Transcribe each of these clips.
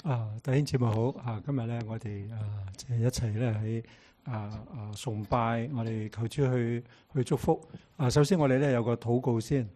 弟兄姊妹好今日咧，我哋即係一齊咧喺崇拜，我哋求主去祝福。首先我哋咧有個禱告先。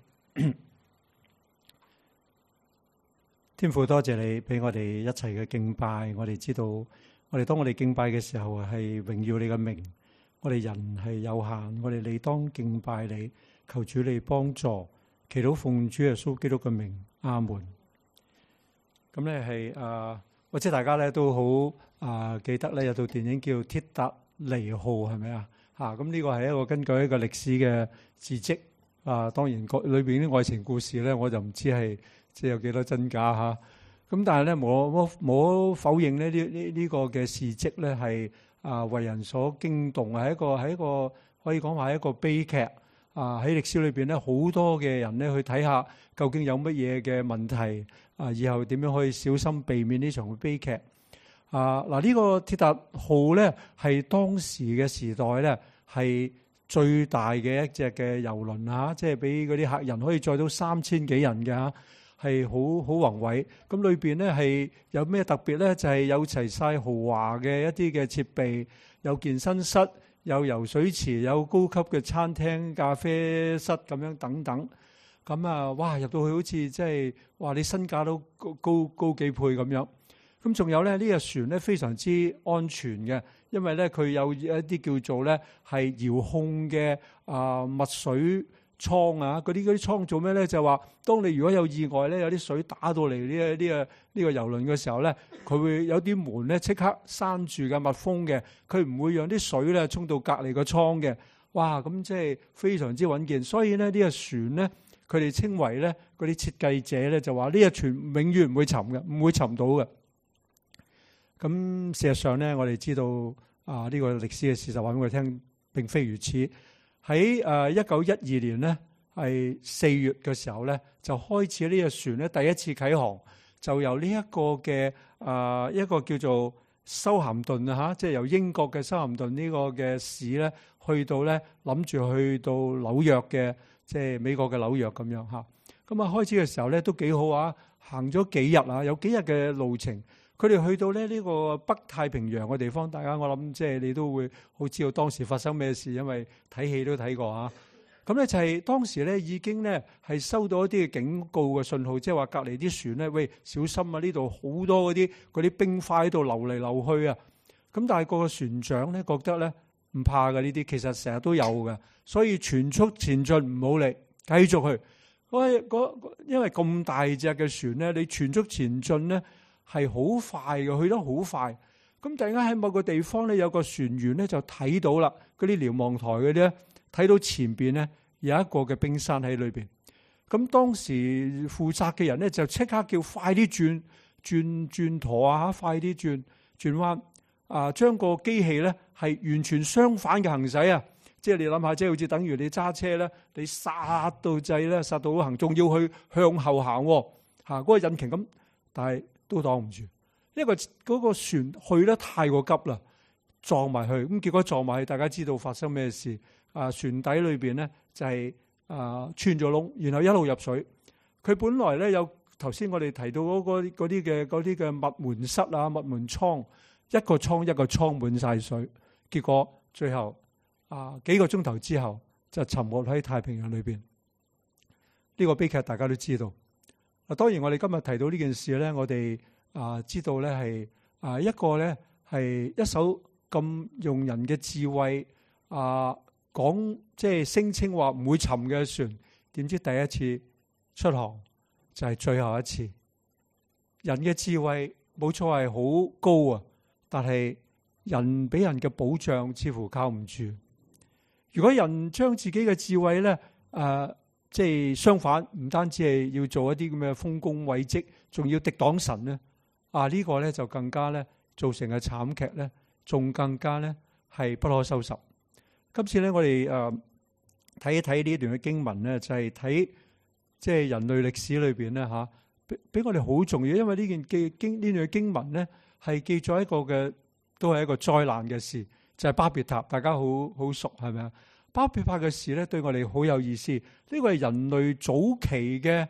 天父，多謝你俾我哋一齊嘅敬拜。我哋知道，當我哋敬拜嘅時候係榮耀你嘅名。我哋人係有限，我哋理當敬拜你，求主你幫助，祈禱奉主耶穌基督嘅名，阿門。咁咧係或者大家咧都好記得咧有套電影叫《鐵達尼號》，係咪啊？咁呢個係一個根據一個歷史嘅事蹟當然裏邊啲愛情故事咧，我就唔知係即係有幾多真假嚇。咁但係咧冇否認咧呢個嘅事蹟咧係為人所驚動，係一個可以講話係一個悲劇。喺歷史裏邊咧，好多嘅人咧去睇下究竟有乜嘢嘅問題，以後點樣可以小心避免呢場嘅悲劇。呢個鐵達號咧係當時嘅時代咧係最大嘅一隻嘅遊輪即係俾嗰啲客人可以載到3000幾人嘅係好宏偉。咁裏邊咧係有咩特別咧？就係有齊晒豪華嘅一啲嘅設備，有健身室，有游水池，有高級嘅餐廳、咖啡室咁樣等等。咁哇入到去好似即係哇你身價都高幾倍咁樣。咁仲有咧呢個船咧非常之安全嘅，因為咧佢有一啲叫做咧係遙控嘅密水倉嗰啲倉做咩咧？就係話當你如果有意外咧，有啲水打到嚟呢個遊輪嘅時候咧，佢會有啲門咧即刻閂住嘅密封嘅，佢唔會讓啲水咧衝到隔離個倉嘅。哇！咁即係非常之穩健，所以咧呢個船咧，佢哋稱為咧嗰啲設計者咧就話呢個船永遠唔會沉嘅，唔會沉到嘅。咁事實上咧，我哋知道呢個歷史嘅事實話俾我哋聽，並非如此。喺1912年咧，係4月嘅時候咧，就開始呢個船咧第一次啟航，就由呢一個嘅一個叫做修咸頓即係由英國嘅修咸頓呢個嘅市咧，去到咧諗住去到紐約嘅，即係美國嘅紐約咁樣咁開始嘅時候咧都幾好行咗幾日有幾日嘅路程。佢哋去到咧呢個北太平洋嘅地方，大家我諗即係你都會好知道當時發生咩事，因為睇戲都睇過咁咧就係當時咧已經咧係收到一啲嘅警告嘅信號，即係話隔離啲船咧，喂，小心呢度好多嗰啲冰塊喺度流嚟流去咁但係個船長咧覺得咧唔怕嘅呢啲，其實成日都有嘅，所以全速前進，唔好理，繼續去。因為咁大隻嘅船咧，你全速前進咧，係好快嘅，去得好快。咁突然間喺某個地方咧，有個船員咧就睇到啦，嗰啲瞭望台嗰啲咧，睇到前邊咧有一個嘅冰山喺裏邊。咁當時負責嘅人咧就即刻叫快啲轉舵快啲轉彎將個機器咧係完全相反嘅行駛即係你諗下，即係好似等於你揸車咧，你剎到掣咧，剎到好行，仲要去向後行嗰個引擎咁，但係都擋唔住，因為嗰個船去得太過急啦，撞埋去，咁結果撞埋去，大家知道發生咩事？船底裏邊咧就係穿咗窿，然後一路入水。佢本來咧有頭先我哋提到嗰啲嘅密門室密門倉，一個倉滿晒水，結果最後幾個鐘頭之後就沉沒喺太平洋裏邊。呢個悲劇大家都知道。當然我哋今日提到呢件事咧，我哋知道咧係一個咧係一艘咁用人嘅智慧講即係聲稱話唔會沉嘅船，點知第一次出航就係最後一次。人嘅智慧冇錯係好高但係人俾人嘅保障似乎靠唔住。如果人將自己嘅智慧咧即係相反，唔單止係要做一啲咁嘅豐功偉績，仲要敵擋神咧。呢個咧就更加咧造成嘅慘劇咧，仲更加咧係不可收拾。今次咧我哋睇一睇呢段嘅經文咧，就係睇即係人類歷史裏邊咧俾我哋好重要，因為呢段嘅經文咧係記咗一個嘅，都係一個災難嘅事，就係巴別塔，大家好熟係咪啊？巴別塔嘅事咧對我哋好有意思，呢個係人類早期嘅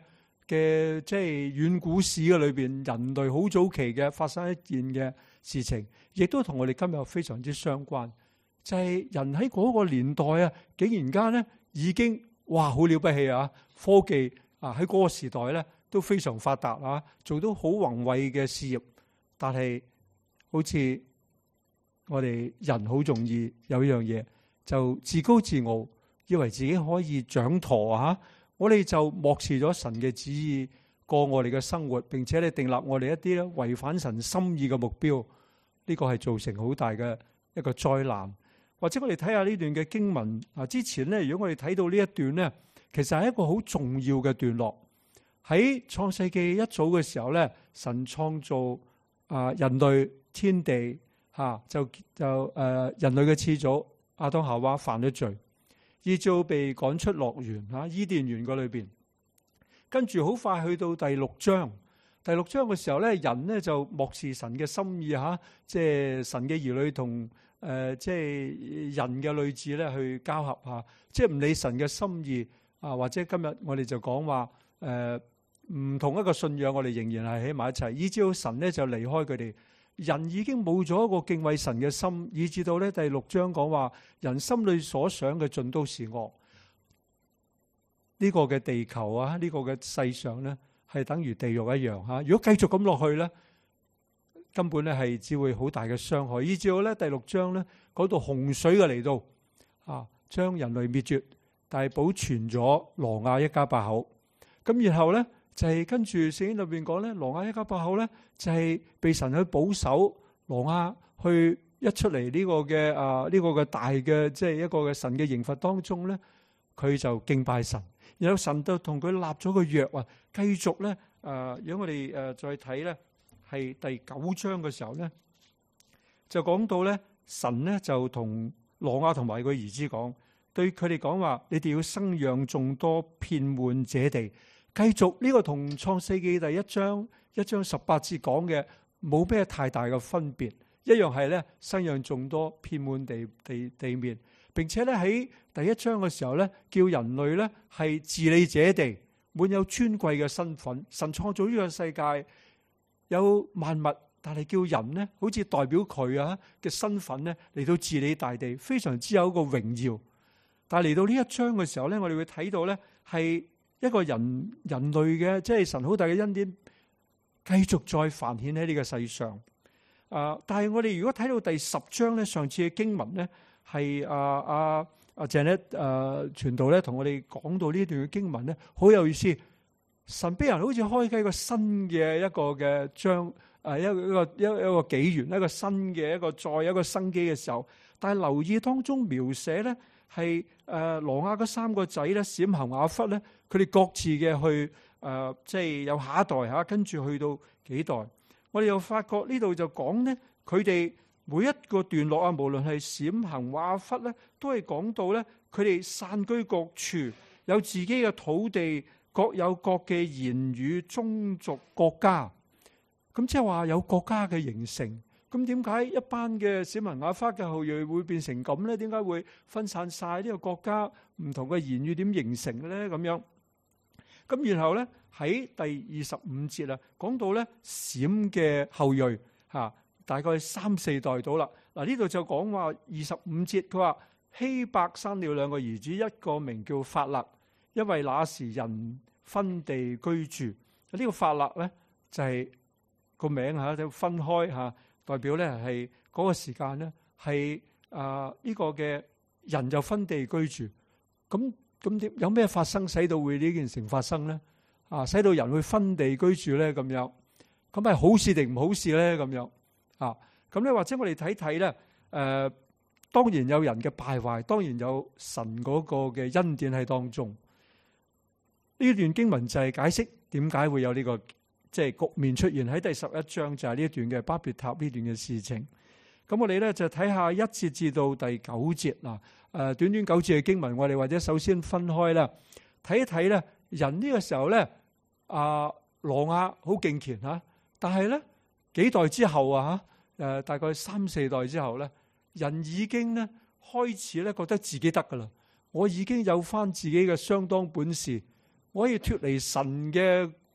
嘅即係遠古史嘅裏邊，人類好早期嘅發生一件嘅事情，亦都同我哋今日非常之相關。就係人喺嗰個年代啊，竟然間咧已經哇好了不起啊！科技啊喺嗰個時代咧都非常發達啊，做到好宏偉嘅事業。但係好似我哋人好容易有一樣嘢，就自高自傲，以為自己可以掌舵啊！我哋就漠視咗神嘅旨意過我哋嘅生活，並且咧訂立我哋一啲咧違反神心意嘅目標。呢個係造成好大嘅一個災難。或者我哋睇下呢段嘅經文啊，之前咧，如果我哋睇到呢一段咧，其實係一個好重要嘅段落。喺創世記一早嘅時候咧，神創造人類天地就人類嘅始祖亞當夏娃犯咗罪，以致被趕出樂園伊甸園嗰裏邊。跟住好快去到第六章嘅時候咧，人咧就漠視神嘅心意即係神嘅兒女同即係人嘅類似咧去交合即係唔理神嘅心意或者今日我哋就講話唔同一個信仰，我哋仍然係喺埋一齊，以至到神咧就離開佢哋，人已經冇咗一個敬畏神嘅心，以至到咧第六章講話人心裏所想嘅盡都是惡。呢個嘅地球呢個嘅世上咧係等於地獄一樣如果繼續咁落去咧，根本咧係只會好大嘅傷害，以至到咧第六章咧嗰度洪水嘅嚟到將人類滅絕，但係保存咗挪亞一家8口。咁然後咧就係跟住聖經裏邊講咧，挪亞一家8口咧就係被神去保守，挪亞去一出嚟呢個嘅呢個嘅大嘅即係一個嘅神嘅刑罰當中咧，佢就敬拜神，然後神就同佢立咗個約繼續咧如果我哋再睇咧係第9章嘅時候咧，就講到咧神咧就同挪亞同埋佢兒子講，對佢哋講話，你哋要生養眾多，遍滿這地。繼續呢個同創世記第1章18節講嘅冇咩太大嘅分別，一樣係咧生養眾多，遍滿地面，並且咧喺第1章嘅時候咧，叫人類咧係治理這地，滿有尊貴嘅身份。神創造呢個世界有萬物，但係叫人咧好似代表佢嘅身份咧嚟到治理大地，非常之有一個榮耀。但係嚟到呢1章嘅時候咧，我哋會睇到咧係一個人類嘅，即係神好大嘅恩典，繼續再繁衍喺呢個世上。但係我哋如果睇到第10章咧，上次嘅經文咧係鄭咧傳道咧同我哋講到呢段嘅經文咧，好有意思。神俾人好似開啟一個新嘅一個嘅章，一個紀元，一個新嘅一個再一個生機嘅時候，但係留意當中描寫咧係挪亞嗰3個仔咧，閃含雅弗咧。佢哋各自嘅去即係有下一代跟住去到幾代，我哋又發覺呢度就講咧，佢哋每一個段落無論係閃含雅弗咧，都係講到咧，佢哋散居各處，有自己嘅土地，各有各嘅言語、宗族、國家。咁即係話有國家嘅形成。咁點解一班嘅閃含雅弗嘅後裔會變成咁咧？點解會分散晒呢個國家唔同嘅言語點形成咧？咁樣。咁然後咧喺第25節講到咧閃嘅後裔大概3-4代到啦。嗱呢度就講話25節，佢話希伯生了2個兒子，一個名叫法勒，因為那時人分地居住。呢個法勒咧就係個名就分開代表咧係嗰個時間咧係呢個嘅人就分地居住。咁點有咩發生使到會呢件事發生咧？使到人會分地居住咧咁樣，咁係好事定唔好事咧咁樣？咁咧或者我哋睇睇咧，當然有人嘅敗壞，當然有神嗰個嘅恩典喺當中。呢段經文就係解釋點解會有呢個即係局面出現喺第11章，就係呢一段嘅巴別塔呢段嘅事情。咁我哋咧就睇下1節至到第9節嗱。短短9節嘅經文，我哋或者首先分開啦，睇一睇咧。人呢個時候咧，挪亞好敬虔但係咧幾代之後大概3-4代之後咧，人已經咧開始咧覺得自己得噶啦，我已經有翻自己嘅相當本事，我可以脫離神嘅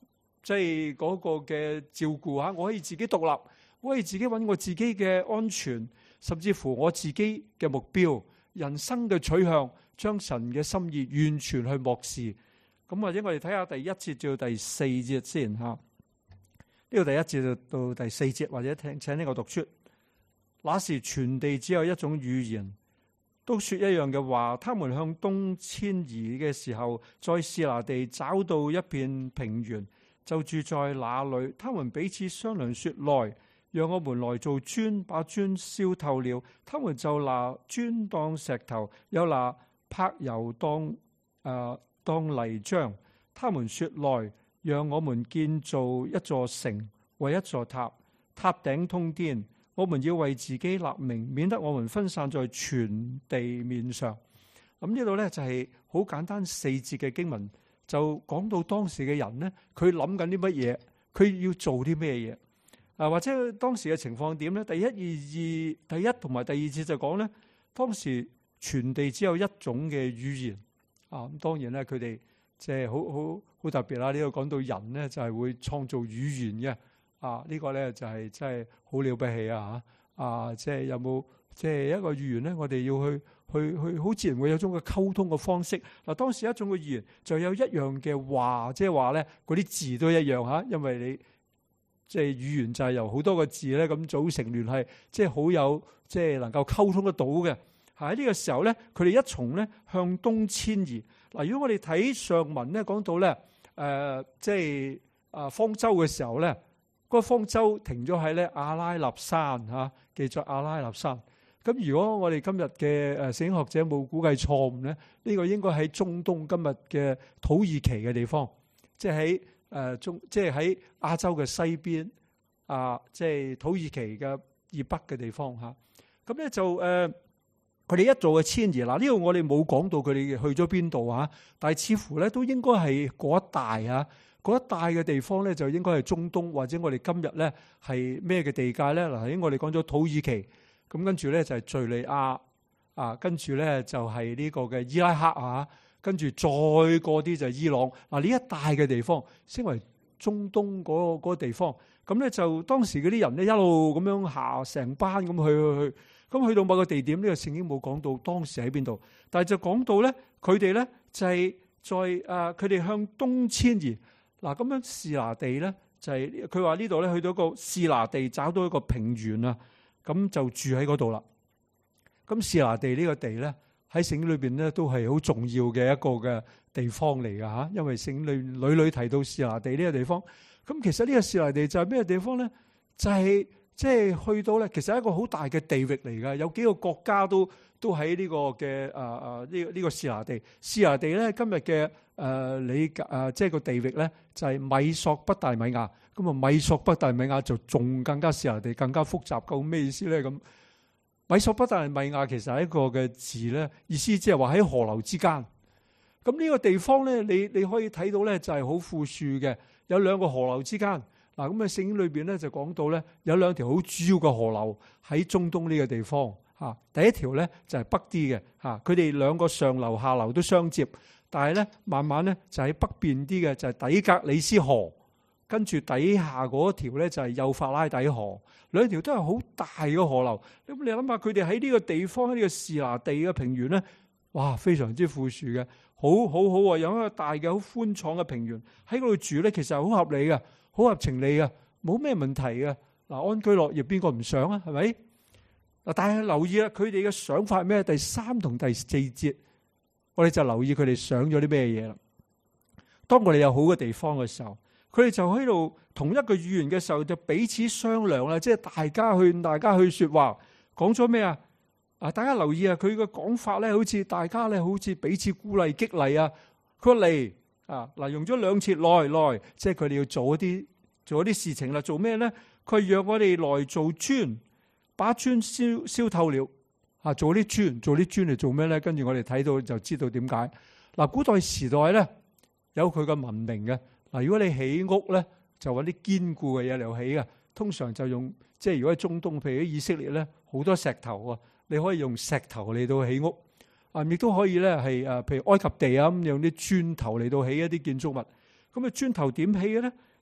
即係嗰個嘅照顧嚇，我可以自己獨立，我可以自己揾我自己嘅安全，甚至乎我自己嘅目標、人生嘅取向，將神嘅心意完全去漠視。咁或者我哋睇下第1節至到第4節先嚇。呢個第1節到第4節，或者請呢個讀出。那時全地只有一種語言，都說一樣嘅話。他們向東遷移嘅時候，在示拿地找到一片平原，就住在那裏。他們彼此商量說：來，讓我們來做磚，把磚燒透了。他們就拿磚當石頭，又拿柏油當泥漿。他們說：來，讓我們建造一座城，為一座塔，塔頂通天。我們要為自己立名，免得我們分散在全地面上。咁呢度咧就係好簡單4節嘅經文，就講到當時嘅人咧，佢諗緊啲乜嘢，佢要做啲咩嘢啊？或者當時嘅情況點咧？第一同埋第2節就講咧，當時全地只有一種嘅語言啊。咁當然咧，佢哋即係好特別啦。呢度講到人咧，就係會創造語言嘅。呢個咧就係真係好了不起啊！即係有冇即係一個語言咧？我哋要去好自然會有種嘅溝通嘅方式。嗱，當時一種嘅語言就有一樣嘅話，即係話咧嗰啲字都一樣嚇，因為你即係語言就係由好多個字咧咁組成聯繫，即係好有即係能夠溝通得到嘅。喺呢個時候咧，佢哋一從咧向東遷移。嗱，如果我哋睇上文咧講到咧即係方舟嘅時候咧。嗰個方舟停咗喺咧亞拉臘山嚇，記載亞拉臘山。咁如果我哋今日嘅聖經學者冇估計錯誤咧，呢個應該喺中東今日嘅土耳其嘅地方，即係喺即係喺亞洲嘅西邊即係土耳其嘅以北嘅地方嚇。咁咧就佢哋一做嘅遷移。嗱，呢度我哋冇講到佢哋去咗邊度嚇，但係似乎咧都應該係嗰一帶嚇。嗰一帶嘅地方咧，就應該係中東，或者我哋今日咧係咩嘅地界咧？嗱，我哋講咗土耳其，咁跟住咧就係敍利亞，跟住咧就係呢個嘅伊拉克，跟住再過啲就係伊朗。嗱，呢一帶嘅地方稱為中東嗰個地方。咁咧就當時嗰啲人咧一路咁樣下成班咁去，咁去到某個地點，呢個聖經冇講到當時喺邊度，但係就講到咧佢哋咧就係在佢哋向東遷移。嗱，咁樣示拿地咧就係佢話呢度咧去到一個示拿地找到一個平原啊，咁就住喺嗰度啦。咁示拿地呢個地咧喺聖經裏邊咧都係好重要嘅一個嘅地方嚟㗎嚇，因為聖經裏屢提到示拿地呢個地方。咁其實呢個示拿地就係咩地方咧？就係即係去到咧，其實係一個好大嘅地域嚟㗎，有幾個國家都喺呢個嘅呢個示拿地。示拿地咧今日嘅即係個地域咧就係米索不達米亞。咁啊，米索不達米亞就仲更加示拿地更加複雜。究竟咩意思咧？咁米索不達米亞其實係一個嘅字咧，意思即係話喺河流之間。咁呢個地方咧，你可以睇到咧就係好富庶嘅，有兩個河流之間。嗱，咁啊聖經裏邊咧就講到咧有兩條好主要嘅河流喺中東呢個地方嚇。第一條咧就係北啲嘅嚇，佢哋兩個上流下流都相接，但係咧慢慢咧就喺北邊啲嘅就係底格里斯河，跟住底下嗰條咧就係幼發拉底河，兩條都係好大嘅河流。咁你諗下佢哋喺呢個地方喺呢個示拿地嘅平原咧，哇，非常之富庶嘅，好啊！有一個大嘅好寬敞嘅平原喺嗰度住咧，其實係好合理嘅。好合情理嘅，冇咩問題嘅。嗱，安居樂業邊個唔想啊？係咪？嗱，但係留意啦，佢哋嘅想法係咩？第3同第4節，我哋就留意佢哋想咗啲咩嘢啦。當我哋有好嘅地方嘅時候，佢哋就喺度同一個語言嘅時候，就彼此商量啦，即係大家去說話，講咗咩啊？大家留意啊，佢嘅講法咧，好似大家咧，好似彼此鼓勵激勵啊。佢話嚟。嗱，用咗2次來，即係佢哋要做一啲事情啦。做咩咧？佢讓我哋來做磚，把磚燒透了。做啲磚嚟做咩咧？跟住我哋睇到就知道點解。嗱，古代時代咧有佢嘅文明嘅。嗱，如果你起屋咧，就揾啲堅固嘅嘢嚟起嘅。通常就用即係如果喺中東，譬如喺以色列咧，好多石頭啊，你可以用石頭嚟到起屋。亦都可以咧，係譬如埃及地啊咁，用啲磚頭嚟到起一啲建築物。咁啊，磚頭點起嘅咧？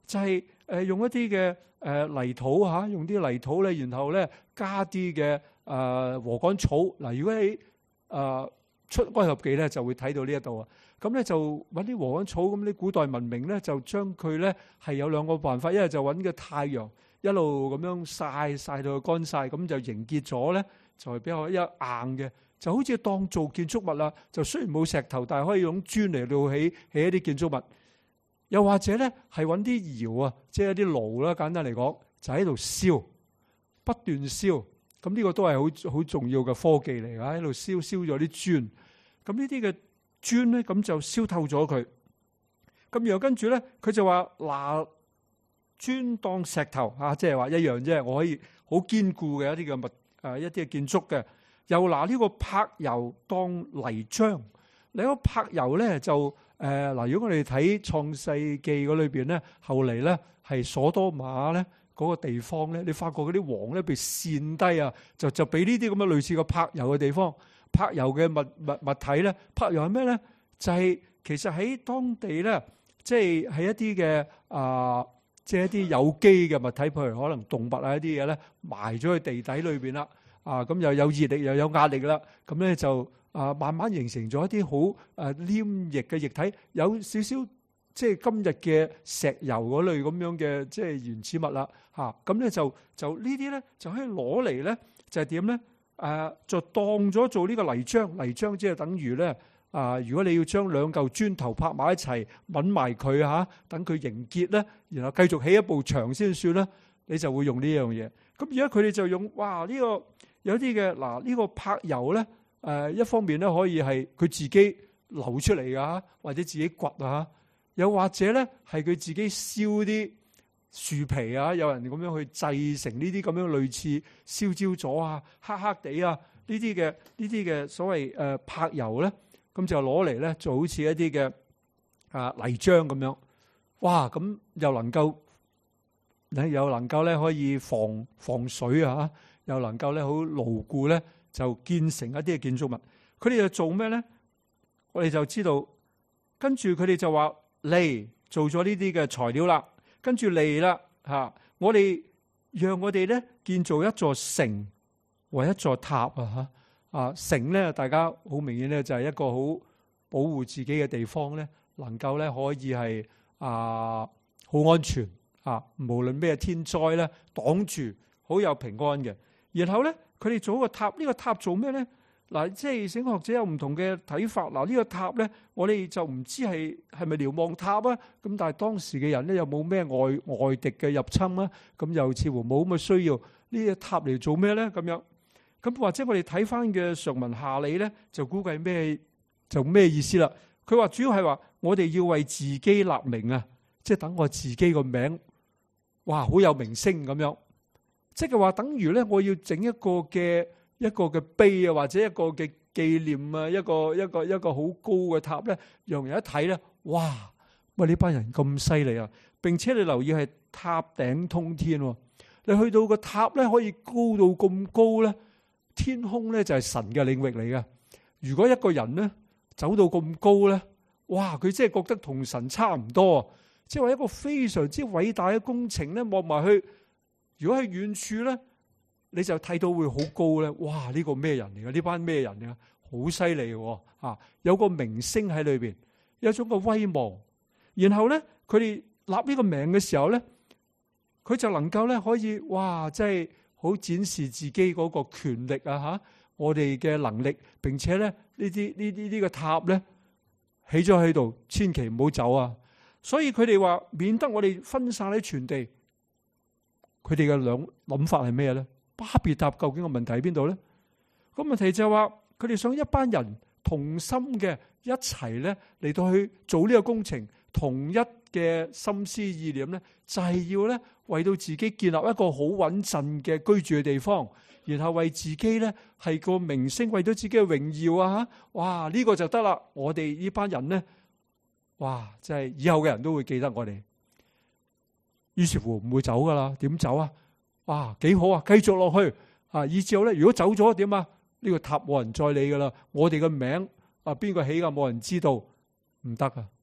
就係用一啲嘅泥土嚇，用啲泥土咧，然後咧加啲嘅禾稈草。嗱，如果喺出埃及記咧，就會睇到呢一度啊。咁咧就揾啲禾稈草，咁啲古代文明咧就將佢咧係有兩個辦法，一係就揾個太陽一路咁樣曬到佢乾晒，咁就凝結咗咧，就係比較硬嘅，就好似當做建築物啦。就雖然冇石頭，但係可以用磚嚟到起一啲建築物。又或者咧係揾啲窯啊，即係一啲爐啦，簡單嚟講就喺度燒，不斷燒。咁呢個都係好重要嘅科技嚟㗎，喺度燒咗啲磚。咁呢啲嘅磚咧，咁就燒透咗佢。咁然後跟住咧，佢就話拿磚當石頭嚇，即係話一樣啫。我可以好堅固嘅一啲嘅一啲嘅建築嘅。又拿呢個柏油當泥漿。你個柏油咧就嗱，如果我哋睇創世記嗰裏邊咧，後嚟咧係所多瑪咧嗰個地方咧，你發覺嗰啲王咧被跣低啊，就俾呢啲咁嘅類似個柏油嘅地方。柏油嘅物體咧，柏油係咩咧？就係其實喺當地咧，即係一啲嘅即係一啲有機嘅物體，譬如可能動物啊一啲嘢咧，埋咗喺地底裏邊啦。咁又有熱力又有壓力啦，咁咧就慢慢形成咗一啲好黏液嘅液體，有少少即係今日嘅石油嗰類咁樣嘅即係原始物啦。咁咧就呢啲咧就可以攞嚟咧，就係點咧？就當咗做呢個泥漿，泥漿即係等於咧如果你要將兩嚿磚頭拍埋一齊，揾埋佢等佢凝結咧，然後繼續起一部牆先算啦，你就會用呢樣嘢。咁而家佢哋就用呢個有啲嘅呢個柏油咧，一方面咧可以係佢自己流出嚟㗎，或者自己掘啊，又或者咧係佢自己燒啲樹皮啊，有人咁樣去製成呢啲咁樣類似燒焦咗啊、黑黑地啊呢啲嘅所謂柏油咧，咁就攞嚟咧做好似一啲嘅泥漿咁樣。哇！咁又能夠咧可以防水啊，又能夠咧好牢固咧，就建成一啲嘅建築物。佢哋就做咩咧？我哋就知道，跟住佢哋就話嚟做咗呢啲嘅材料啦。跟住嚟啦我哋讓我哋咧建造一座城或一座塔城咧，大家好明顯咧就係一個好保護自己嘅地方咧，能夠咧可以係好安全無論咩天災咧擋住，好有平安嘅。然後咧佢哋做一個塔，呢個塔做咩咧？嗱，即係聖經學者有唔同嘅睇法。嗱，呢個塔咧，我哋就唔知係咪瞭望塔啊？咁但係當時嘅人咧，又冇咩外敵嘅入侵啊？咁又似乎冇咁嘅需要。呢個塔嚟做咩咧？咁樣咁或者我哋睇翻嘅上文下理咧，就估計咩意思啦？佢話主要係話我哋要為自己立名啊，即係等我自己個名，哇，好有名聲咁樣。即係話等於咧，我要整一個嘅碑啊，或者一個嘅紀念啊，一個好高嘅塔咧，讓人一睇咧，哇！喂，呢班人咁犀利啊！並且你留意係塔頂通天喎，你去到個塔咧可以高到咁高咧，天空咧就係神嘅領域嚟嘅。如果一個人咧走到咁高咧，哇！佢真係覺得同神差唔多啊！即係話一個非常之偉大嘅工程咧，望埋去，如果喺遠處咧，你就睇到會好高咧，哇！呢個咩人嚟㗎？呢班咩人嚟㗎？好犀利喎！有個名聲喺裏邊，有一種個威望。然後咧，佢哋立呢個名嘅時候咧，佢就能夠咧可以，哇！即係好展示自己嗰個權力啊！我哋嘅能力，並且咧呢個塔咧起咗喺度，千祈唔好走啊！所以佢哋話，免得我哋分散喺全地。佢哋嘅諗法係咩咧？巴別塔究竟個問題喺邊度咧？個問題就係話佢哋想一班人同心嘅一齊咧嚟到去做呢個工程，同一嘅心思意念咧，就係要咧為到自己建立一個好穩陣嘅居住嘅地方，然後為自己咧係個名聲，為到自己嘅榮耀啊！哇，呢個就得啦！我哋呢班人咧，哇，即係以後嘅人都會記得我哋。於是乎唔會走噶啦，點走啊？哇，幾好啊！繼續落去以至後咧，如果走咗點啊？呢個塔冇人再理噶啦，我哋嘅名邊個起噶冇人知道，唔得啊！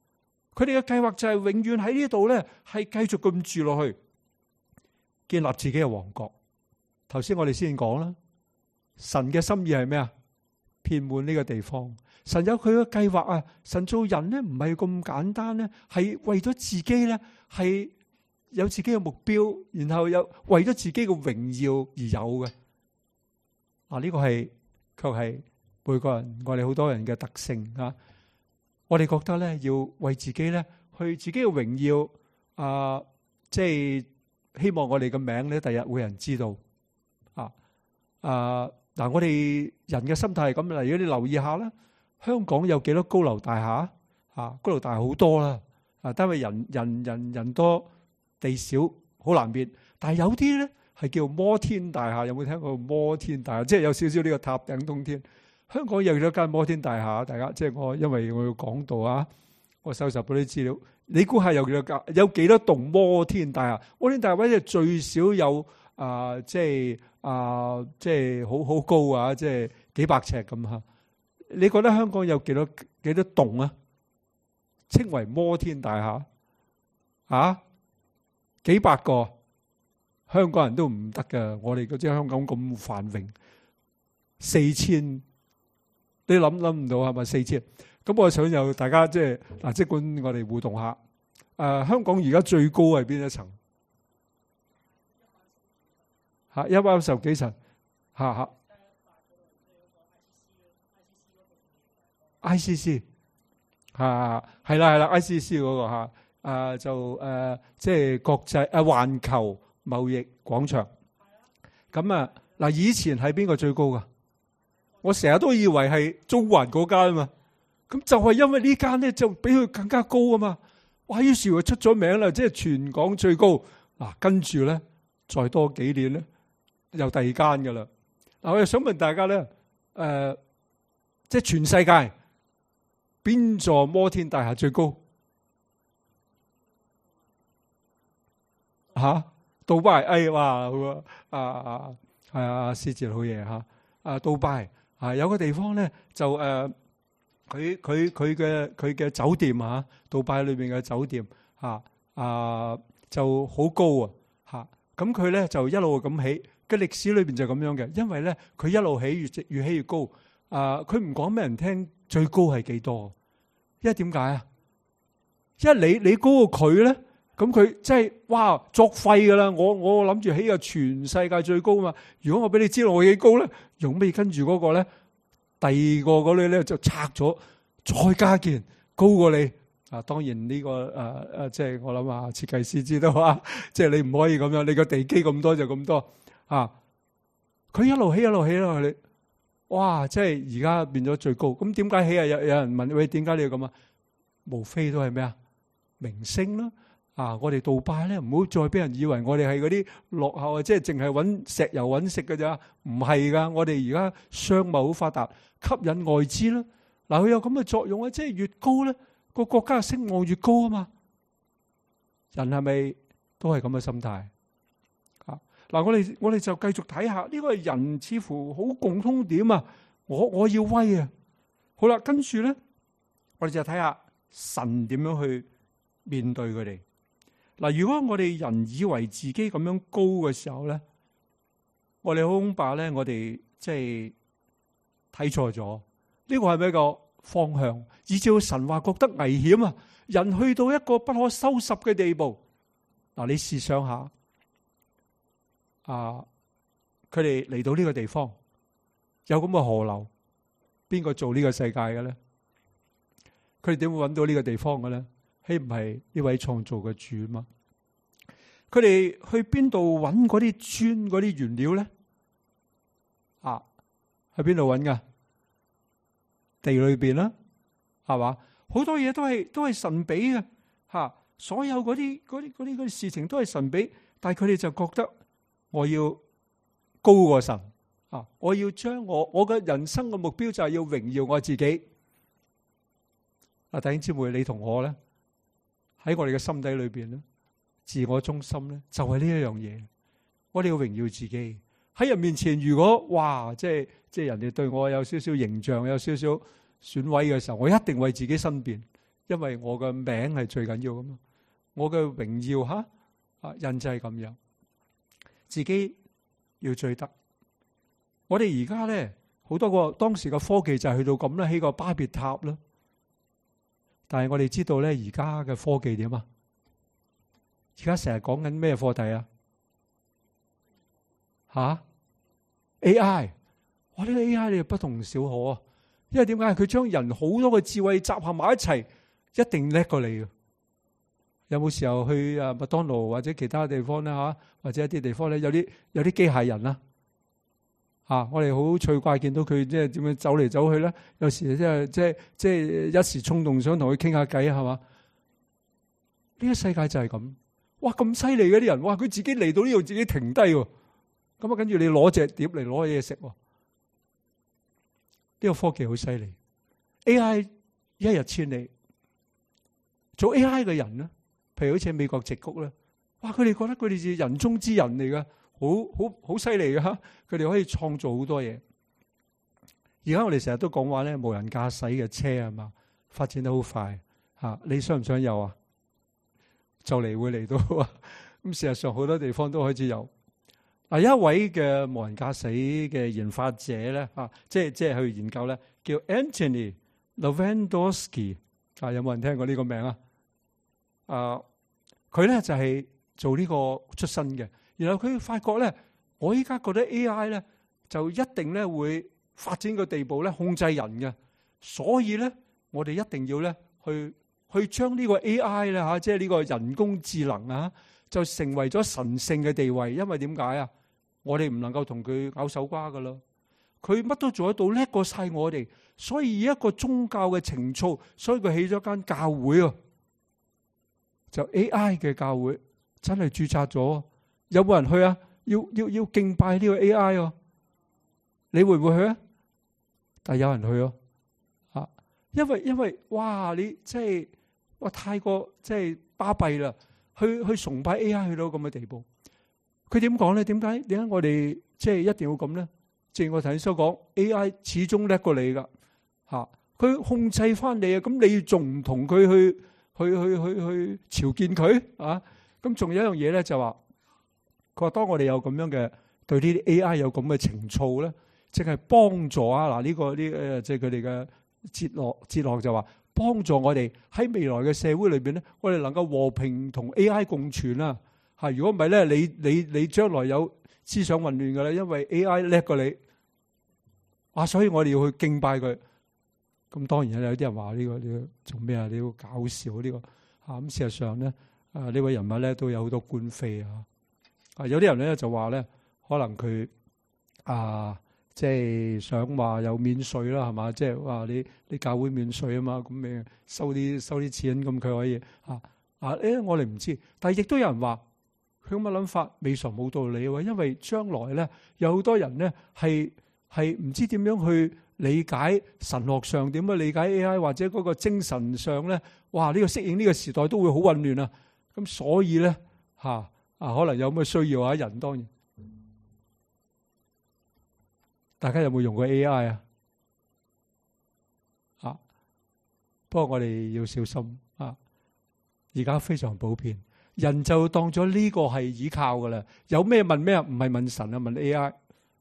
佢哋嘅計劃就係永遠喺呢度咧，係繼續咁住落去，建立自己嘅王國。頭先我哋先講啦，神嘅心意係咩啊？遍滿呢個地方。神有佢嘅計劃啊！神做人咧唔係咁簡單咧，係為咗自己咧，係有自己嘅目標，然後又為咗自己嘅榮耀而有嘅。呢個係卻係每個人，我哋好多人嘅特性啊！我哋覺得咧，要為自己咧，去自己嘅榮耀即係希望我哋嘅名咧，第日會有人知道嗱，我哋人嘅心態係咁啦。如果你留意下啦，香港有幾多高樓大廈高樓大廈好多啦，因為人多地少，好難變。但係有啲咧係叫摩天大廈，有冇聽過摩天大廈？即係有少少呢個塔頂通天。香港有幾多間摩天大廈？大家即係因為我要講道啊，我收集嗰啲資料。你估下有幾多間？有幾多棟摩天大廈？摩天大廈即係最少有即係好高啊！即係幾百尺咁嚇。你覺得香港有幾多棟啊？稱為摩天大廈幾百個，香港人都唔得㗎。我哋嗰啲香港咁繁榮，4000，你諗唔到係咪4000？咁我想有大家即係即管我哋互動下。香港而家最高係邊一層？110幾層ICC 係啦 ICC 嗰個即係國際環球貿易廣場。咁以前係邊個最高噶？我成日都以為係中環嗰間啊嘛。咁就係因為呢間咧就比佢更加高啊嘛。哇！於是佢出咗名啦，即係全港最高。跟住咧再多幾年咧有第二間噶啦。我又想問大家咧，即係全世界邊座摩天大廈最高？杜拜，哇，係思哲好嘢嚇。杜拜有個地方咧就佢嘅酒店杜拜裏邊嘅酒店就好高咁佢咧就一路咁起，嘅歷史裏邊就咁樣嘅，因為咧佢一路起越起越高。佢唔講俾人聽最高係幾多，因為點解啊？因為你高過佢咧，咁佢即係哇作廢噶啦！我諗住起個全世界最高嘛。如果我俾你知道我幾高咧，用咩跟住嗰個咧？第二個嗰啲咧就拆咗，再加件高過你。當然呢個即係我諗設計師知道即係你唔可以咁樣，你個地基咁多就咁多佢一路起一路起咯，你哇！即係而家變咗最高。咁點解起有人問喂，點解你要咁啊？無非都係咩啊？明星啦。我哋杜拜咧，唔好再俾人以為我哋係嗰啲落後即係淨係揾石油揾食㗎咋。唔係噶，我哋而家商貿好發達，吸引外資啦。佢有咁嘅作用即係越高咧，個國家嘅聲望越高啊嘛。人係咪都係咁嘅心態？我哋就繼續睇下呢個係人似乎好共通點啊！我要威啊！好啦，跟住咧，我哋就睇下神點樣去面對佢哋。如果我哋人以為自己咁樣高嘅時候咧，我哋好恐怕咧，我哋即係睇錯咗。呢個係咪一個方向？以至神話覺得危險啊！人去到一個不可收拾嘅地步。你試想下，佢哋嚟到呢個地方，有咁嘅河流，邊個做呢個世界嘅咧？佢哋點會揾到呢個地方嘅咧？豈唔係呢位創造嘅主嘛？佢哋去邊度揾嗰啲磚嗰啲原料咧？去邊度揾噶？地裏邊啦，係嘛？好多嘢都係神俾嘅，所有嗰啲事情都係神俾，但係佢哋就覺得我要高過神我要將我嘅人生嘅目標就係要榮耀我自己。弟兄姊妹，你同我咧喺我哋嘅心底裏邊咧，自我中心咧就係呢一樣嘢。我哋要榮耀自己喺人面前，如果哇即係人哋對我有少少形象，有少少損毀嘅時候，我一定為自己申辯， 因為我嘅名係最緊要噶嘛，我嘅榮耀人就係咁樣，自己要最得。我哋而家咧好多個當時嘅科技就係去到咁啦，起個巴別塔啦。但係我哋知道咧，而家嘅科技點啊？而家成日講緊咩課題啊？AI， 哇！呢個 AI 你不同小可啊，因為點解？佢將人好多嘅智慧集合埋一齊，一定叻過你嘅。有冇時候去麥當勞或者其他地方咧或者一啲地方咧有啲機械人啦我哋好趣怪見到佢即係點樣走嚟走去咧，有時即係一時衝動想同佢傾下偈係嘛？呢個世界就係咁，哇咁犀利嘅啲人，哇佢自己嚟到呢度自己停低喎，咁跟住你攞隻碟嚟攞嘢食喎，呢個科技好犀利 ，AI 一日千里，做 AI 嘅人咧，譬如好似美國矽谷咧，哇佢哋覺得佢哋係人中之人嚟㗎。好犀利嘅，佢哋可以創造好多嘢。而家我哋成日都講話咧，無人駕駛嘅車係嘛，發展得好快你想唔想有啊？就嚟會嚟到啊！咁事實上好多地方都開始有。有一位嘅無人駕駛嘅研發者咧即係去研究咧，叫 Anthony Levandowski 有冇人聽過呢個名啊？佢咧就係做呢個出身嘅。然後佢發覺咧，我依家覺得 AI 咧就一定咧會發展個地步咧控制人嘅，所以咧我哋一定要咧去將呢個 AI 咧即係呢個人工智能就成為咗神聖嘅地位。因為點解啊？我哋唔能夠同佢咬手瓜噶啦，佢乜都做得到，叻過晒我哋。所以以一個宗教嘅情操，所以佢起咗間教會就 AI 嘅教會，真係註冊咗。有冇人去啊？要敬拜呢個 AI 你會唔會去啊？但係有人去因為哇你即係太過即係巴閉啦，去崇拜 AI 去到咁嘅地步。佢點講咧？點解我哋即係一定要咁咧？正如我頭先所講 ，AI 始終叻過你噶佢控制翻你咁你仲唔同佢去朝見佢咁仲有一樣嘢咧，就話。佢話：當我哋有咁樣嘅對呢啲 AI 有咁嘅情操咧，即係幫助呢個即係佢哋嘅哲學就話幫助我哋喺未來嘅社會裏邊咧，我哋能夠和平同 AI 共存啦。如果唔係咧，你將來有思想混亂㗎啦，因為 AI 叻過你所以我哋要去敬拜佢。咁當然有啲人話呢個做咩啊？你要搞笑呢個咁事實上咧呢位人物咧都有好多官非有啲人咧就話咧，可能佢即係想話有免稅啦，係嘛？即係話你教會免稅啊嘛，咁你收啲錢，咁佢可以我哋唔知。但係亦都有人話佢咁嘅諗法未嘗冇道理喎，因為將來咧有好多人咧係唔知點樣去理解神學上點樣理解 AI 或者嗰個精神上咧，哇！呢個適應呢個時代都會好混亂啊。咁所以咧可能有咁嘅需要人當然，大家有冇用過 AI 不過我哋要小心而家非常普遍，人就當咗呢個係依靠噶啦。有咩問咩？唔係問神問 AI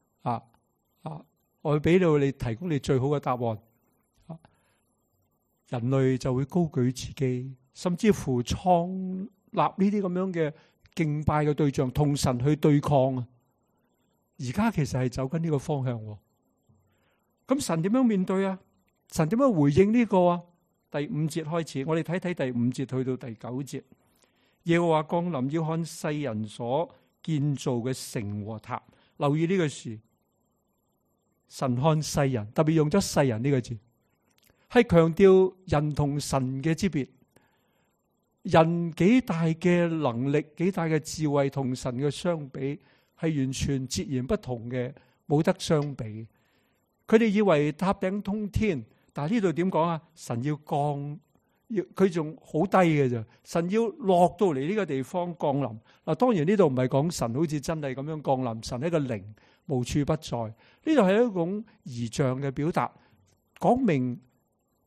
我會俾到你提供你最好嘅答案人類就會高舉自己，甚至乎創立呢啲咁樣嘅敬拜嘅對象同神去對抗而家其實係走緊呢個方向咁神點樣面對神點樣回應呢個第5節開始，我哋睇睇第5節去到第9節。耶和華降臨要看世人所建造嘅城和塔。留意呢個事，神看世人，特別用咗世人呢個字，係強調人同神嘅之別。人幾大嘅能力，幾大嘅智慧，同神嘅相比係完全截然不同嘅，冇得相比。佢哋以為塔頂通天，但係呢度點講神要降，佢仲好低嘅啫。神要落到嚟呢個地方降臨。嗱，當然呢度唔係講神好似真係咁樣降臨，神係一個靈，無處不在。呢度係一種異象嘅表達，講明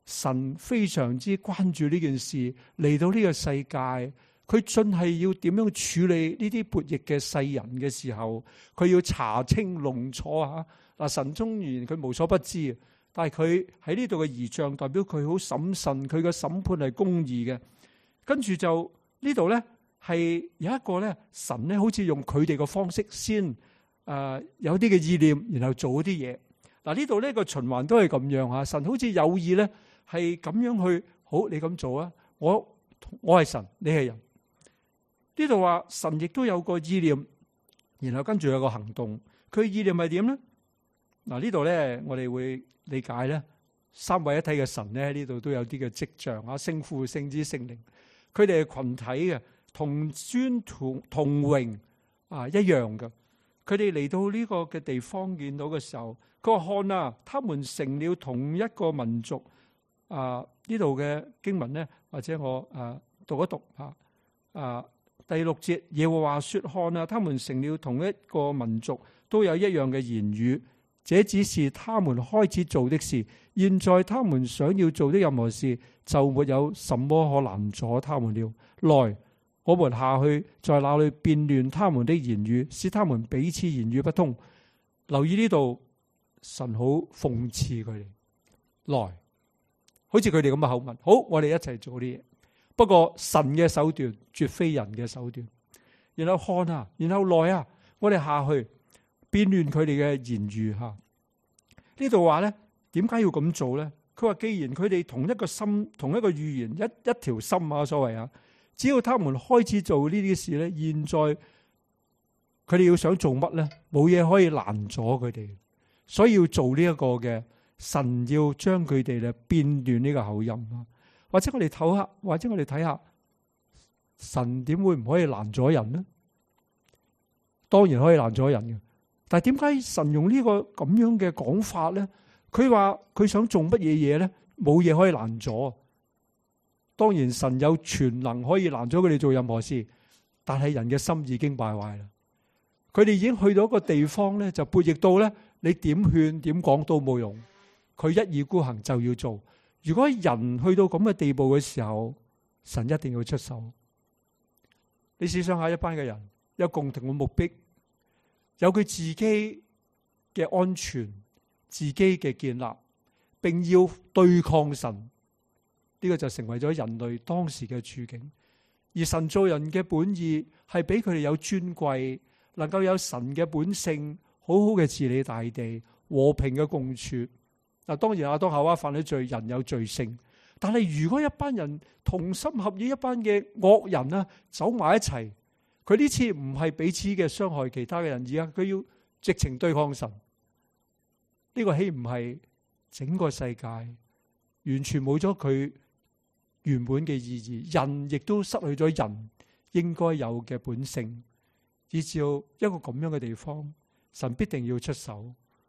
神非常之關注呢件事，嚟到呢個世界，佢盡係要點樣處理呢啲悖逆嘅世人嘅時候，佢要查清弄楚啊！嗱，神縱然佢無所不知，但係佢喺呢度嘅異象代表佢好審慎，佢嘅審判係公義嘅。跟住就呢度咧係有一個咧，神咧好似用佢哋嘅方式先有啲嘅意念，然後做一啲嘢。嗱，呢度呢個循環都係咁樣吓，神好似有意咧係咁樣去，好，你咁做啊，我係神，你係人。呢度話神亦都有個意念，然後跟住有個行動。佢意念係點咧？嗱，呢度咧我哋會理解咧，三位一體嘅神咧呢度都有啲嘅跡象啊，聖父、聖子、聖靈，佢哋係群體嘅，同尊同榮啊一樣嘅。佢哋嚟到呢個嘅地方見到嘅時候，佢話看啊，他們成了同一個民族。呢度嘅經文咧，或者我讀一讀第6節，耶和華說：看啊，他們成了同一個民族，都有一樣嘅言語。這只是他們開始做的事，現在他們想要做的任何事，就沒有什麼可攔阻他們了。來，我們下去，在那裏變亂他們的言語，使他們彼此言語不通。留意呢度，神好諷刺佢哋。來，好似佢哋咁嘅口吻，好，我哋一齊做啲嘢。不過神嘅手段絕非人嘅手段。然後看啊，然後來啊，我哋下去變亂佢哋嘅言語吓。呢度話咧，點解要咁做咧？佢話既然佢哋同一個心、同一個語言、一條心啊，所謂啊，只要他們開始做呢啲事咧，現在佢哋要想做乜咧，冇嘢可以攔阻佢哋，所以要做呢一個嘅。神要將佢哋咧變亂呢個口音啊，或者我哋唞下，或者我哋睇下，神點會唔可以攔阻人呢？當然可以攔阻人嘅，但係點解神用呢個咁樣嘅講法咧？佢話佢想做乜嘢嘢咧？冇嘢可以攔阻。當然神有全能可以攔阻佢哋做任何事，但係人嘅心已經敗壞啦。佢哋已經去到一個地方咧，就悖逆到咧，你點勸點講都冇用。佢一意孤行就要做。如果人去到咁嘅地步嘅時候，神一定要出手。你試想下，一班嘅人有共同嘅目的，有佢自己嘅安全、自己嘅建立，並要對抗神，呢個就成為咗人類當時嘅處境。而神造人嘅本意係俾佢哋有尊貴，能夠有神嘅本性，好好嘅治理大地，和平嘅共處。嗱，當然亞當夏娃犯咗罪，人有罪性。但係如果一班人同心合意，一班嘅惡人啊走埋一齊，佢呢次唔係彼此嘅傷害其他嘅人，而係佢要直情對抗神。呢個豈唔係整個世界完全冇咗佢原本嘅意義？人亦都失去咗人應該有嘅本性，以至到一個咁樣嘅地方，神必定要出手。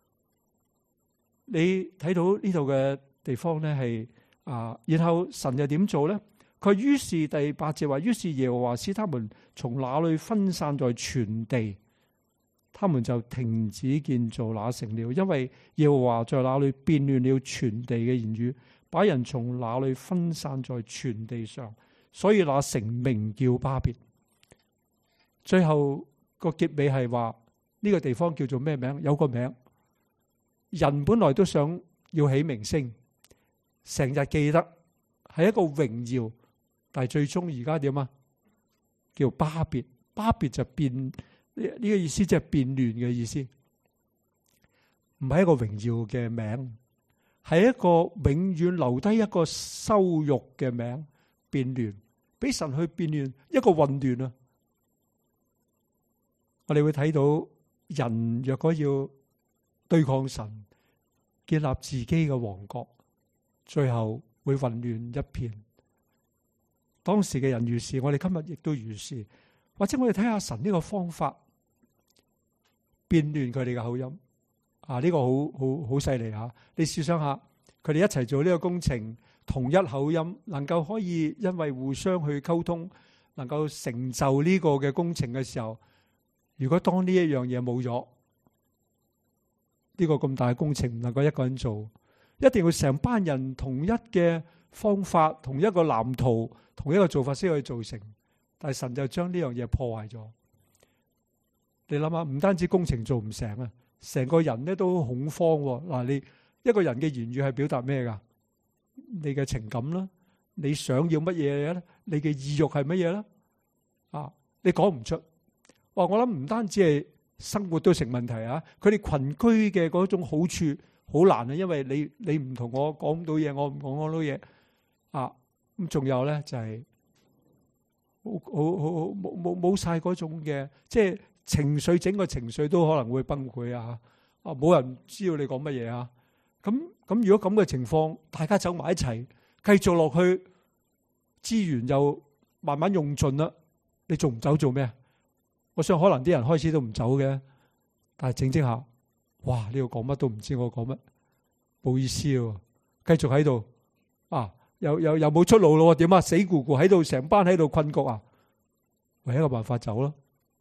你睇到呢度嘅地方咧，係然後神又點做咧？佢於是第8節話，於是耶和華使他們從那裏分散在全地，他們就停止建造那城了，因為耶和華在那裏變亂了全地嘅言語，把人從那裏分散在全地上，所以那城名叫巴別。最後個結尾係話呢個地方叫做咩名？有個名。人本來都想要起名聲，成日記得係一個榮耀，但係最終而家點啊？叫巴別。巴別就變呢個意思，即係變亂嘅意思，唔係一個榮耀嘅名，係一個永遠留低一個羞辱嘅名。變亂，俾神去變亂，一個混亂啊！我哋會睇到人若果要對抗神，建立自己嘅王國，最後會混亂一片。當時嘅人如是，我哋今日亦都如是。或者我哋睇下神呢個方法，變亂佢哋嘅口音。呢個好犀利啊！你試想下，佢哋一齊做呢個工程，同一口音，能夠可以因為互相去溝通，能夠成就呢個嘅工程嘅時候，如果當呢一樣嘢冇咗，呢個咁大嘅工程唔能夠一個人做， 一定要成班人同一嘅方法、同一個藍圖、同一個做法先可以做成。但係神就將呢樣嘢破壞咗。你諗下，唔單止工程做唔成啊，成個人咧都恐慌。嗱，你一個人嘅言語係表達咩噶？你嘅情感啦，你想要乜嘢咧？你嘅意欲係乜嘢咧？啊，你講唔出。我諗唔單止係生活都成問題啊！佢哋群居嘅嗰種好處好難啊，因為你唔同我講到嘢，我唔講到嘢啊。咁仲有咧就係冇晒嗰種嘅，即係情緒，整個情緒都可能會崩潰啊！啊，冇人知道你講乜嘢啊！咁如果咁嘅情況，大家走埋一齊，繼續落去，資源又慢慢用盡啦，你仲唔走做咩？我想可能啲人開始都唔走嘅，但係整下，哇！呢個講乜都唔知我講乜，冇意思喎，繼續喺度啊！又冇出路咯？點啊？死咕咕喺度，成班喺度困局啊！唯一個辦法走咯。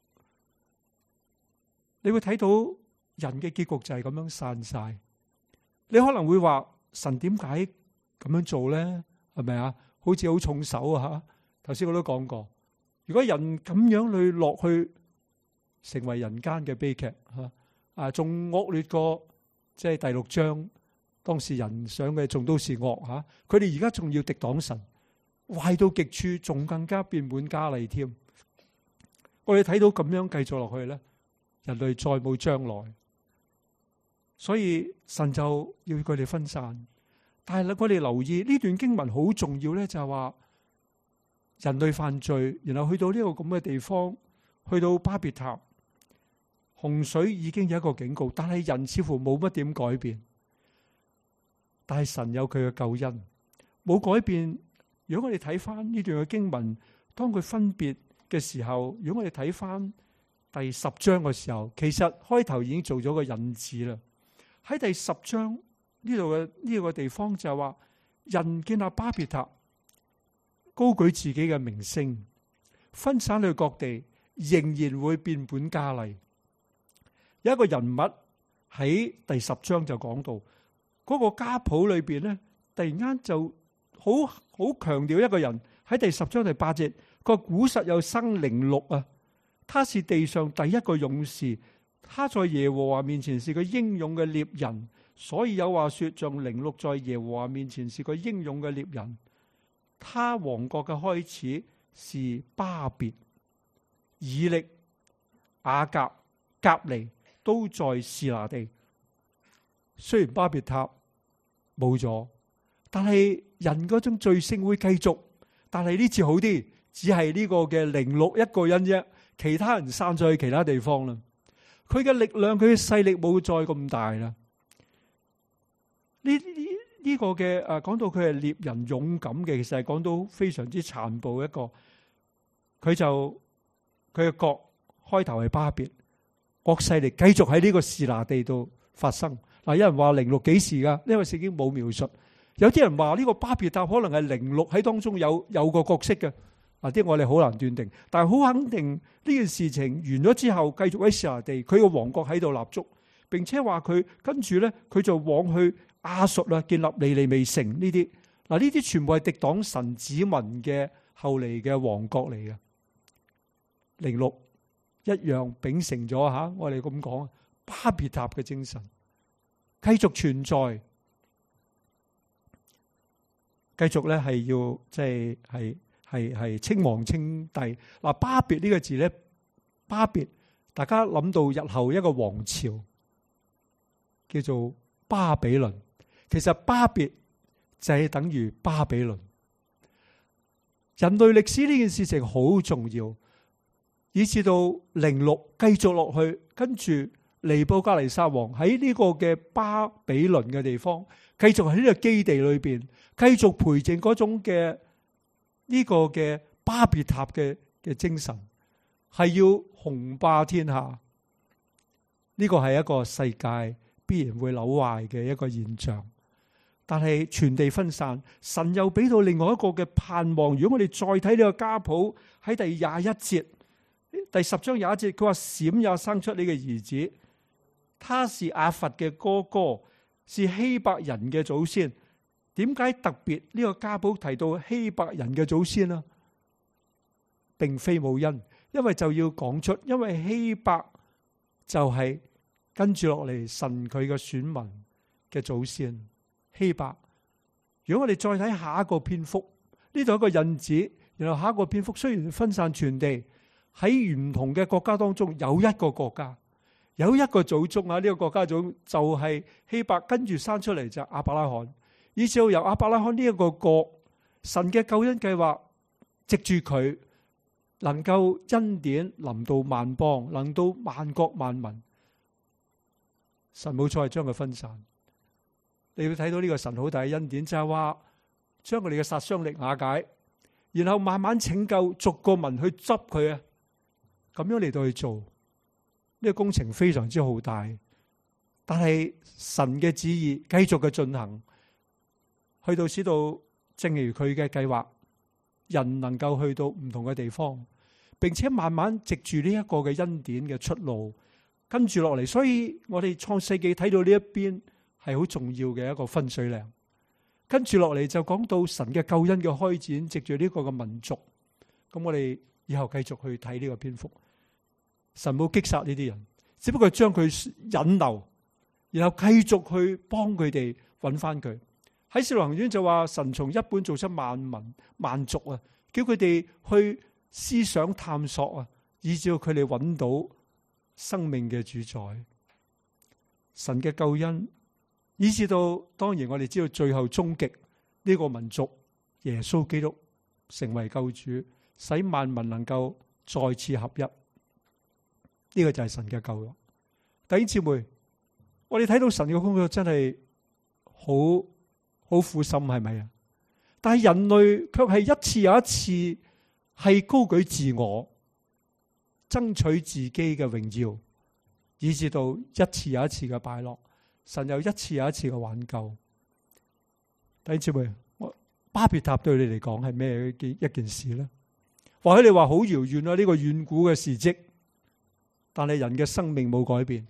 你會睇到人嘅結局就係咁樣散晒。你可能會話神點解咁樣做咧？係咪啊？好似好重手啊！吓，頭先我都講過，如果人咁樣去落去，成為人間嘅悲劇吓啊，仲惡劣過即係第6章，當時人想嘅仲都是惡吓。佢哋而家仲要敵擋神，壞到極處，仲更加變本加厲添。我哋睇到咁樣繼續落去咧，人類再冇將來。所以神就要佢哋分散。但係我哋留意呢段經文好重要咧，就係話人類犯罪，然後去到呢個咁嘅地方，去到巴別塔，洪水已經有一個警告，但係人似乎冇乜點改變。但係神有佢嘅救恩，冇改變。如果我哋睇翻呢段嘅經文，當佢分別嘅時候，如果我哋睇翻第10章嘅時候，其實開頭已經做咗個引子啦。喺第10章呢度嘅呢個地方就係話，人建立巴別塔，高舉自己嘅名聲，分散去各地，仍然會變本加厲。有一個人物喺第10章就講到，嗰個家譜裏邊咧，突然間就好強調一個人。喺第10章第8節，個古實有生06啊，他是地上第一個勇士，他在耶和華面前是個英勇嘅獵人，所以有話說，像06在耶和華面前是個英勇嘅獵人。他王國嘅開始是巴別、以力、亞甲、甲尼都在示拿地。雖然巴別塔冇咗，但係人嗰種罪性會繼續。但係呢次好啲，只係呢個嘅06一個人啫，其他人散咗去其他地方啦。佢嘅力量，佢嘅勢力冇再咁大啦。呢個嘅講到佢係獵人勇敢嘅，其實係講到非常之殘暴一個。佢嘅國開頭係巴別，國勢力繼續喺呢個示拿地度發生。嗱，有人話06幾時噶？因為聖經冇描述。有啲人話呢個巴別塔可能係06喺當中有個角色嘅。啲我哋好難斷定，但係好肯定呢件事情完咗之後，繼續喺示拿地，佢個王國喺度立足，並且話佢跟住咧，佢就往去亞述啦，建立尼尼微城呢啲。嗱，呢啲全部係敵擋神子民嘅後嚟嘅王國嚟嘅。06一樣秉承咗吓，我哋咁講巴別塔嘅精神，繼續存在。繼續咧係要即係稱王稱帝。嗱，巴別呢個字咧，巴別大家諗到日後一個王朝叫做巴比倫，其實巴別就係等於巴比倫。人類歷史呢件事情好重要，以至到06繼續落去，跟住尼布甲尼撒王喺呢個嘅巴比倫嘅地方，繼續喺呢個基地裏邊，繼續培植嗰種嘅呢個嘅巴別塔嘅精神，係要雄霸天下。呢個係一個世界必然會朽壞嘅一個現象。但係全地分散，神又俾到另外一個嘅盼望。如果我哋再睇呢個家譜喺第21節，第10章21節，佢話閃也生出你嘅兒子，他是亞弗嘅哥哥， 是希伯人嘅祖先。點解特別呢個家譜提到希伯人嘅祖先啊？並非冇因，因為就要講出，因為希伯就係跟住落嚟神佢嘅選民嘅祖先。希伯，如果我哋再睇下一個篇幅，呢度有一個印子，然後下一個篇幅雖然分散全地，喺唔同嘅國家當中有一個國家，有一個祖宗啊！呢個國家祖就係希伯，跟住生出嚟就亞伯拉罕。以至由亞伯拉罕呢一個國，神嘅救恩計劃藉住佢，能夠恩典臨到萬邦，臨到萬國萬民。神冇錯係將佢分散。你要睇到呢個神好大嘅恩典，就係話將佢哋嘅殺傷力瓦解，然後慢慢拯救逐個民去執佢啊！咁樣嚟到去做呢個工程非常之浩大，但係神嘅旨意繼續嘅進行。去到使到正如佢嘅計劃，人能夠去到唔同嘅地方，並且慢慢藉住呢一個嘅恩典嘅出路，跟住落嚟。所以我哋創世記睇到呢一邊係好重要嘅一個分水嶺。跟住落嚟就講到神嘅救恩嘅開展，藉住呢個嘅民族。咁我哋以後繼續去睇呢個篇幅。神冇擊殺呢啲人，只不過將佢引流，然後繼續去幫佢哋揾翻佢。喺《使徒行傳》就話神從一本做出萬民萬族啊，叫佢哋去思想探索啊，以至佢哋揾到生命嘅主宰。神嘅救恩，以至到當然我哋知道最後終極呢個民族耶穌基督成為救主，使萬民能夠再次合一。呢個就係神嘅救恩。弟兄姊妹，我哋睇到神嘅工作真係好苦心，係咪啊？但係人類卻係一次又一次係高舉自我，爭取自己嘅榮耀，以至到一次又一次嘅敗落。神又一次又一次嘅挽救。弟兄姊妹，巴別塔對你嚟講係咩一件事呢？或者你話好遙遠啊，呢個遠古嘅事蹟，但係人嘅生命冇改變。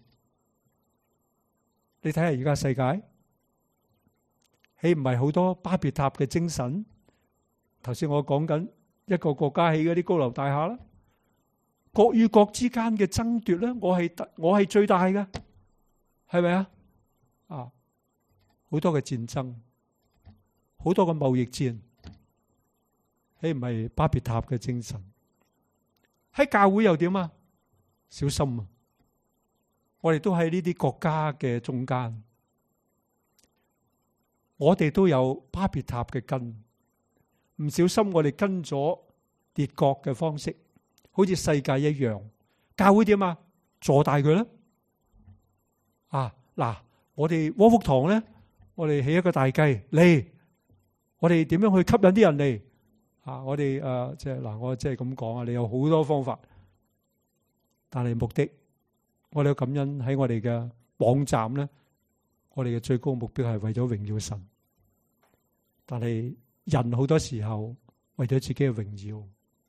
你睇下而家世界，豈唔係好多巴別塔嘅精神？頭先我講緊一個國家起嗰啲高樓大廈啦，國與國之間嘅爭奪咧，我係最大嘅，係咪啊？啊，好多嘅戰爭，好多嘅貿易戰，豈唔係巴別塔嘅精神？喺教會又點啊？小心啊！我哋都喺呢啲國家嘅中間，我哋都有巴別塔嘅根。唔小心我哋跟咗列國嘅方式，好似世界一樣。教會點啊？坐大佢啦！啊嗱，我哋窩福堂咧，我哋起一個大計嚟，我哋點樣去吸引啲人嚟？啊，我哋即係嗱，我即係咁講啊，你有好多方法，但係目的，我哋要感恩喺我哋嘅網站咧，我哋嘅最高目標係為咗榮耀神。但係人好多時候為咗自己嘅榮耀，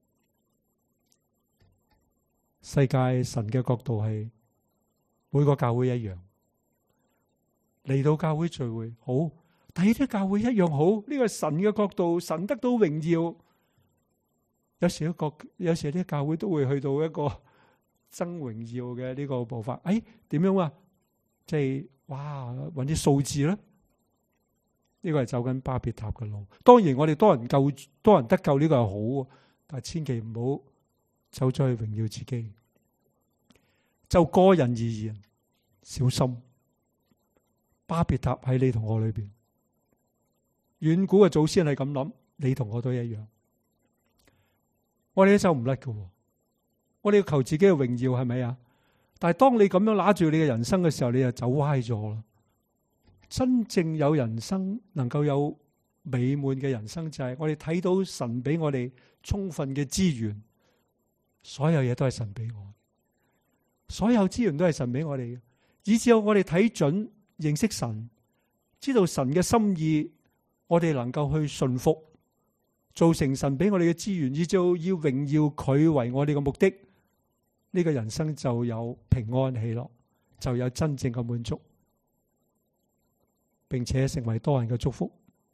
世界神嘅角度係每個教會一樣，嚟到教會聚會好，但係啲教會一樣好。呢個神嘅角度，神得到榮耀。有時啲教會都會去到一個爭榮耀嘅呢個步伐。點樣啊？即係哇，搵啲數字啦。呢個係走緊巴別塔嘅路。當然我哋多人得救呢個係好，但係千祈唔好走咗去榮耀自己。就個人而言，小心巴別塔喺你同我裏邊。遠古嘅祖先係咁諗，你同我都一樣。我哋都走唔甩嘅，我哋要求自己嘅榮耀，係咪啊？但係當你咁樣拿住你嘅人生嘅時候，你就走歪咗啦。真正有人生能夠有美滿嘅人生，就係我哋睇到神俾我哋充分嘅資源，所有嘢都係神俾我，所有資源都係神俾我哋嘅，以至我哋睇準認識神，知道神嘅心意，我哋能夠去順服，造成神俾我哋嘅資源，以至要榮耀佢為我哋嘅目的，呢個人生就有平安喜樂，就有真正嘅滿足。 並且成為多人嘅祝福。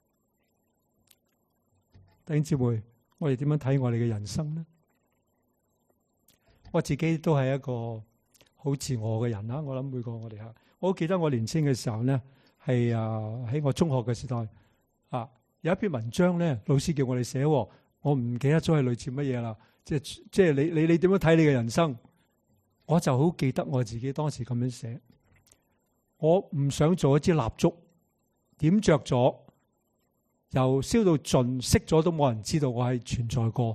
弟兄姊妹，我哋點樣睇我哋嘅人生呢？我自己都係一個好自我嘅人啦。我諗每個我哋嚇，我好記得我年青嘅時候呢，係喺我中學嘅時代有一篇文章咧，老師叫我哋寫，我唔記得咗係類似乜嘢啦。即係你點樣睇你嘅人生？我就好記得我自己當時咁樣寫。我唔想做一支蠟燭，點着咗由燒到盡，熄咗都冇人知道我係存在過。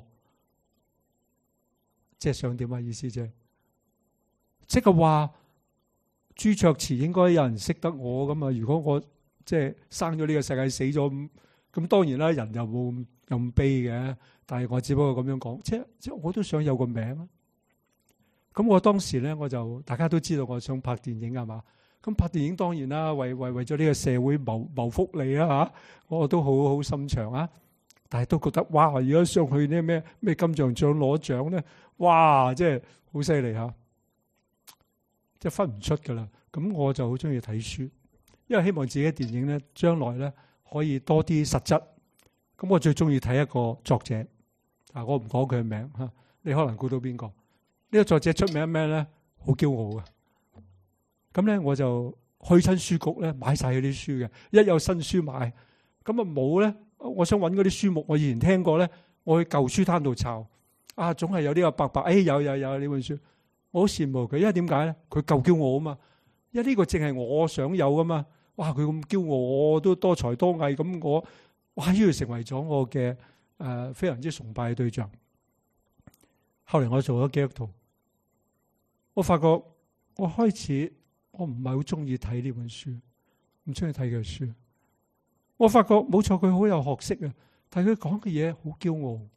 即係想點啊？意思啫，即係話朱卓慈應該有人識得我咁啊。如果我即係生咗呢個世界死咗咁當然啦，人又冇咁悲嘅。但係我只不過咁樣講，即係我都想有個名啊。咁我當時咧，我就大家都知道我想拍電影係嘛。咁拍電影當然啦，為咗呢個社會謀福利啊嚇，我都好心腸啊。但係都覺得哇，而家上去呢咩金像獎攞獎咧，哇，即係好犀利嚇，即係分唔出㗎啦。咁我就好中意睇書，因為希望自己嘅電影咧將來咧可以多啲實質。咁我最中意睇一個作者，我唔講佢嘅名嚇，你可能估到邊個？呢個作者出名咩咧？好驕傲嘅。咁咧我就去親書局咧買晒佢啲書嘅，一有新書買。咁啊冇咧，我想揾嗰啲書目，我以前聽過咧，我去舊書攤度抄，總係有呢個伯伯，有呢本書，我好羨慕佢，因為點解咧？佢夠驕傲啊嘛，因為呢個正係我想有噶嘛。哇！佢咁驕傲，我都多才多藝，咁我哇呢個成為咗我嘅非常之崇拜嘅對象。後嚟我做咗基督徒，我發覺我開始我唔係好中意睇呢本書，唔中意睇佢書。我發覺冇錯，佢好有學識啊，但係佢講嘅嘢好驕傲。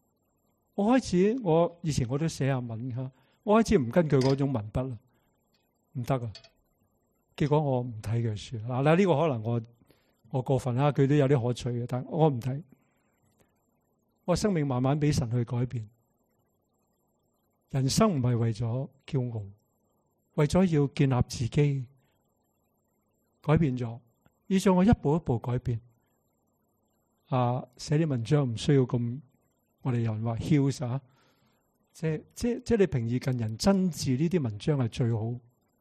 我以前我都寫下文嚇，我開始唔跟佢嗰種文筆啦，唔得啊！結果我唔睇佢書。嗱，呢個可能我過分啦，佢都有啲可取嘅，但我唔睇。我生命慢慢俾神去改變。人生唔係為咗驕傲，為咗要建立自己，改變咗。以上我一步一步改變。寫啲文章唔需要咁，我哋有人話囂啊，即你平易近人、真摯呢啲文章係最好。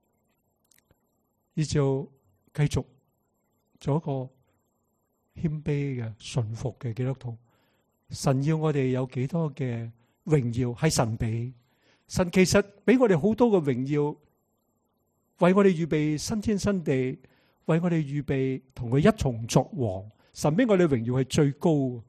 依照繼續做一個謙卑嘅、順服嘅基督徒。神要我哋有幾多嘅榮耀係神俾。神其實俾我哋好多嘅榮耀，為我哋預備新天新地，為我哋預備同佢一同作王。神俾我哋榮耀係最高，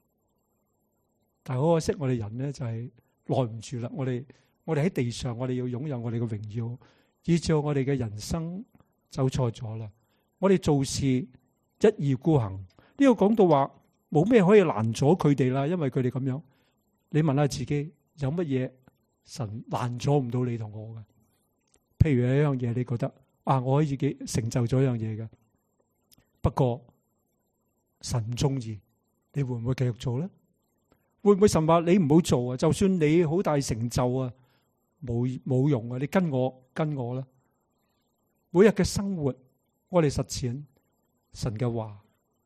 但係好可惜，我哋人咧就係耐唔住啦。我哋喺地上，我哋要擁有我哋嘅榮耀，以致我哋嘅人生走錯咗啦。我哋做事一意孤行，呢個講到話冇咩可以攔阻佢哋啦，因為佢哋咁樣。你問下自己，有乜嘢神攔阻唔到你同我嘅？譬如有一樣嘢，你覺得我可以自己成就咗一樣嘢嘅，不過神唔中意，你會唔會繼續做咧？會唔會神話你唔好做啊？就算你好大成就啊，冇用啊！你跟我啦。每日嘅生活，我哋實踐神嘅話，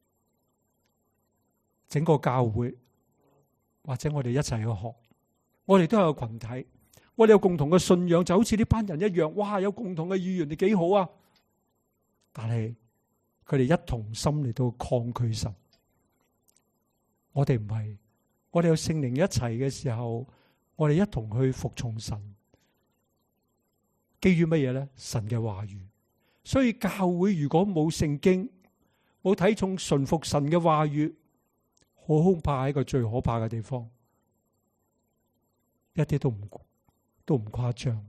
整個教會或者我哋一齊去學，我哋都有個群體，我哋有共同嘅信仰，就好似呢班人一樣。哇，有共同嘅語言，你幾好啊！但係佢哋一同心嚟到抗拒神。我哋唔係，我哋有聖靈一齊嘅時候，我哋一同去服從神。基於乜嘢咧？神嘅話語。所以教會如果冇聖經，冇睇重順服神嘅話語，好恐怕係一個最可怕嘅地方。一啲都唔誇張。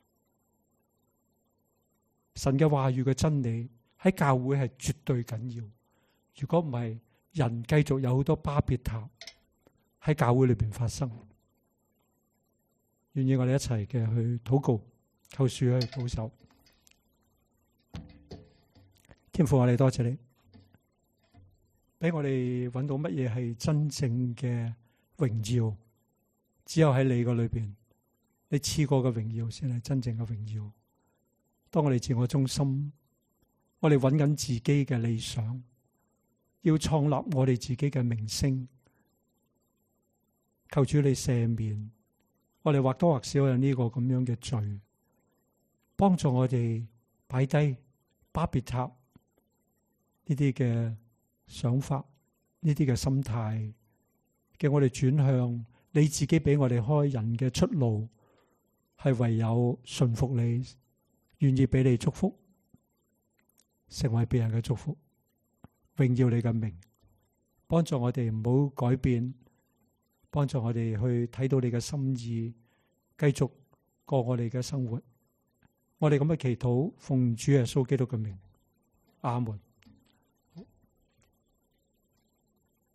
神嘅話語嘅真理喺教會係絕對緊要。如果唔係，人繼續有好多巴別塔喺教會裏邊發生。願意我哋一齊嘅去禱告，求主去保守。天父，我哋多謝你，俾我哋揾到乜嘢係真正嘅榮耀。只有喺你個裏邊，你賜過嘅榮耀先係真正嘅榮耀。當我哋自我中心， 我哋揾緊自己嘅理想，要創立我哋自己嘅名聲。求主你赦免我哋或多或少有呢個咁樣嘅罪，幫助我哋擺低巴別塔呢啲嘅想法，呢啲嘅心態，叫我哋轉向你自己俾我哋開人嘅出路，係唯有順服你，願意俾你祝福，成為別人嘅祝福，榮耀你嘅名，幫助我哋唔好改變，幫助我哋去睇到你嘅心意，繼續過我哋嘅生活。我哋咁嘅祈禱，奉主耶穌基督嘅名，阿門。